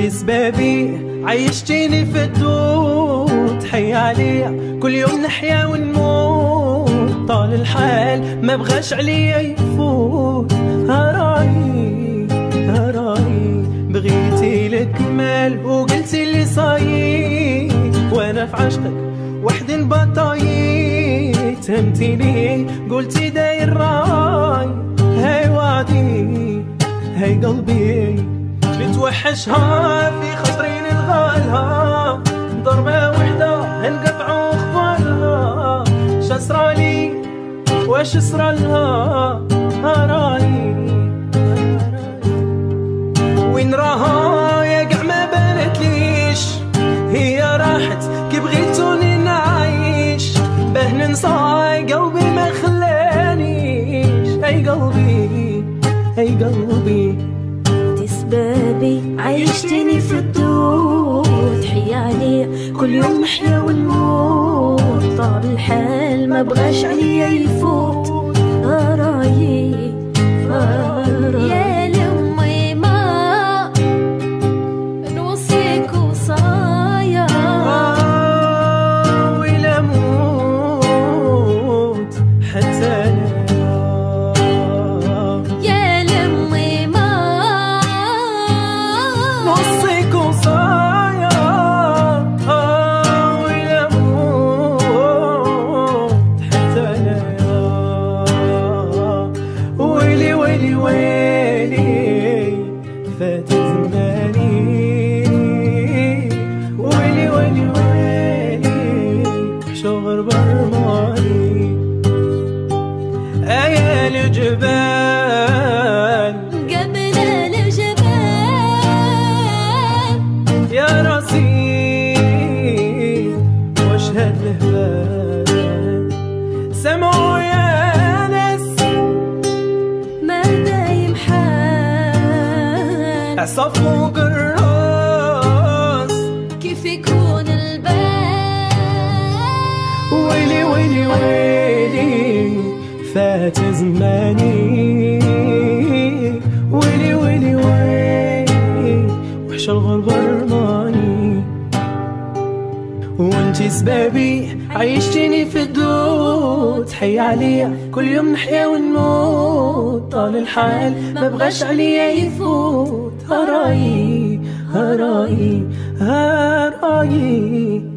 سبابي عيشتيني في الدود، حي عليا كل يوم نحيا ونموت، طال الحال ما بغاش عليا يفوت. هراي هراي بغيتي الكمال وقلتي لي صايي، وانا في عشقك وحدي البطايي، تهمتيني قلتي داير راي. هاي وعدي هاي قلبي بتوحشها، في خطرين الغالها ضربة وحدة هنقطعوا اخبارها. شسرالي واش صرالها؟ هراي وين راها يا قاع ما بانتليش، هي راحت كي بغيتوني نعيش، باه ننسى قلبي ما خلانيش. اي قلبي اي قلبي سبابي عيشتني في الدود، حي عليا كل يوم نحيا ونموت، طاب الحال ما بغاش عليا يفوت. رايي يا لمي ما نوصيك وصايا، ولا موت حتى فات زماني. ويلي ويلي ويلي شغر برماني. يا الجبال قبل الجبال، يا راسي واش هاد الهبال. سمعوا يا ناس ما دايم حال، عصا فوق الراس كيف يكون البال. ويلي ويلي ويلي فات زماني. ويلي ويلي ويلي وحش الغربة رماني. وانتي سبابي عيشتيني في الدود، حي عليا كل يوم نحيا ونموت، طال الحال ما بغاش عليا يفوت. هراي هراي هراي